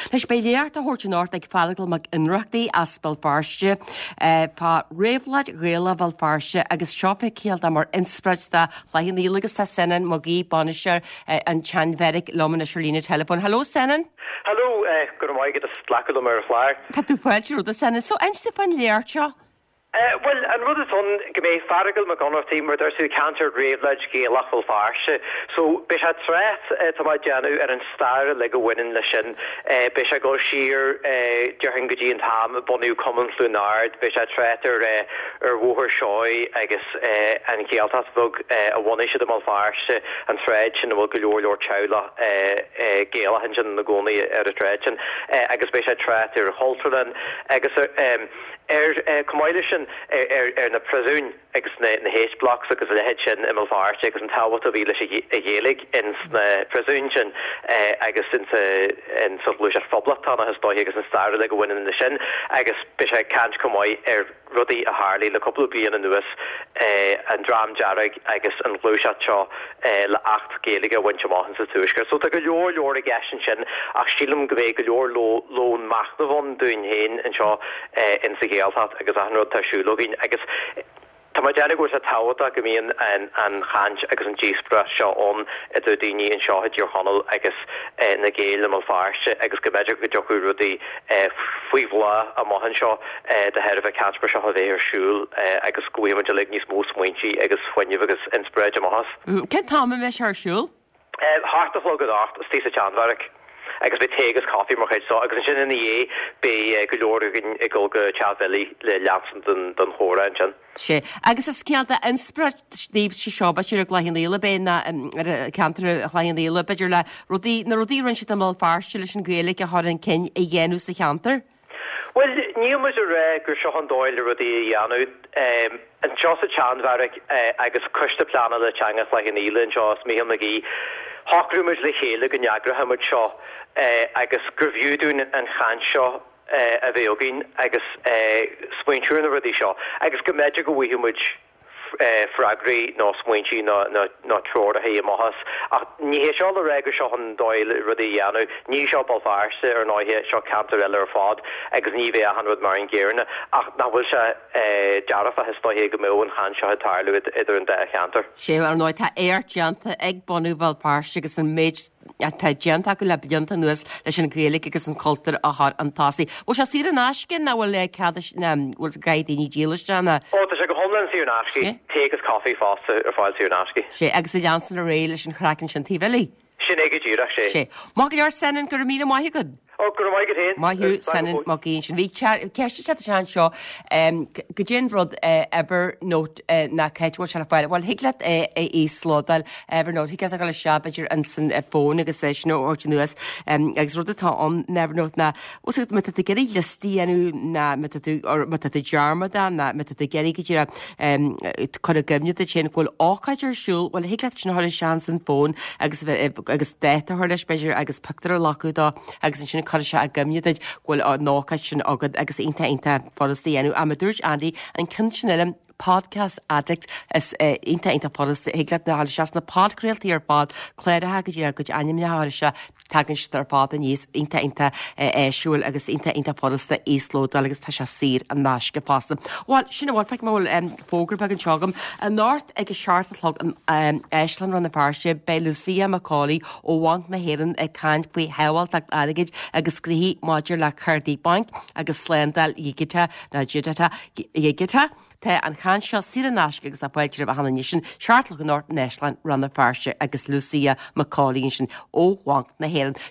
Leis bé léart a thuirte náirt ag fáil mag inreachtaí aspal farste pá réomhlaid réala bhil farste agus seopa céal mar inspreid de chláinní agus tá senan mo gí banisteir an teanmheric lomana Sirlína telefón. Halló senan? Halló, gur maigad a slacad mar flair. Tá tú fáilú a senan, so einste fan léarteo? Well, an rud is on gemé fargal me gonor team mar der su cancer révled géalach vol farse. So bis had threat to my janu an star le go winning le sin. Bis go sheer during goji and ham bonu common lunard bis had threat woher shoy agus an gealtas vog a one issue mal farse and thread and will go your chowla gala hinjan na goni a thread and agus bis had threat holterland agus combination na presuun agus na hate blocks agus le hedgen imel farse agus an tawat a vile a yelig in na presuun agus in sort of foblatana has stoy agus an star le go win in the shin agus bis can't come ruddy a Harley le couple of being in Lewis and dram jarrig agus an Lucia cho le 8 gelige winch machen sa tuisker so go your gashin shin ach shilum gwe go lo macht von doin heen and cho in the gale hat agus an tashu login agus Tá Jenny goes a tawata gymien an chanch agus an G-spra seo on a dini and shaw your honol agus na gale mal farse agus gymedra go joku rudi fuivla a mohan shaw the head of a catch brush of their shul agus gwema de lignis most winchi agus when you agus inspread mohas. Ken Tom me her shul? Heart of log art Stisa Chandvarik. Agus be tegus coffee mar so agus sin in the be golorgin golga chaveli le lapsen den hora and sé agus is ceanta inspreid Steve si seo ba siú ghlain léile be na cantar a chhlain léile beidir le rodí na rodí rin si am farste leis an gréala a háan cin i dhéanú sa cheantar? Well, nímas a gur seo an dóil rodí dhéanú an Jos a Chandvarik agus custa plana le teanga chhlain léile an Jos mé na gí Hawkrumers le chéile gan jagra hamid seo agus gurviúdún an chan seo a bhéogin agus smuintúr na rudí seo agus go méidir go bhuiimiid fragri no smuintí no tror a hé mohas ach ní hé seo le régur seo an dóil rudí dhéanú ní seo bal farse ar náhé seo cantar eile ar fád agus ní bheith 100 mar an géirna ach na bhfuil se dearfa históhé go mó an chan seo tarlú idir an de cheantar. Sé ar nóid tá éartjananta ag bonú bhil farse agus an méid tá genta go le blianta nuas leis an gréala agus an cultar a an tásaí. Bhil se sí an ascin na bhfuil le cadis bhfuil gaidaí díalaisteanna. Ó tá sé go homlan sí an asci tegus coffee fásta ar fáil sí an asci. Sé agus a leansan a ré leis an chracan sin tíhelaí. Sin ag ddíach sé. Má go ar senan gur mí maithe go? gur maigad hén. Maithú senan má gén sin. Bhí ceiste sean seo go ginrod Evernote na ceitúir sena fáile. Bhil hiigleat slódal Evernote, hiigleat a go le seabaidir an san fón agus sin ordinuas agus rud atá an Evernote na úsad me a geirí listí anú na me a dearmada na me a geirí go tíra chu a gimnead a sin ghfuil áchaidir siúil bhil hiigleat sin thoir sean san fón agus déta thuir leis beidir agus pictar a lacúdá agus sin chu se a gimnead ghfuil nácaid sin agad agus inta fáilí anú a dúirt Andy an cinsinile podcast addict is inta policy higlet na halise na podcréaltaí ar fád chléirethe go dtíar go anim halise tagann si ar fád a níos inta siúil agus inta policy íslódal agus tá se sír an náisce pasta. Bháil sinna bhil feic móil fógur bag an teagam an náirt ag seartalog an Eislan ran na farse be Lucia Macaulay ó bhaint na héan ag caint faoi heáil ag aigeid agus scríhí maidir le Cardi Bank agus sléndal ígite na jidata ígite Tá an chan seo sí an náisce agus a bhaidir a hanna sin seartlach an North Eislan ran na farse agus Lucia Macaulay sin ó bhaint na héan.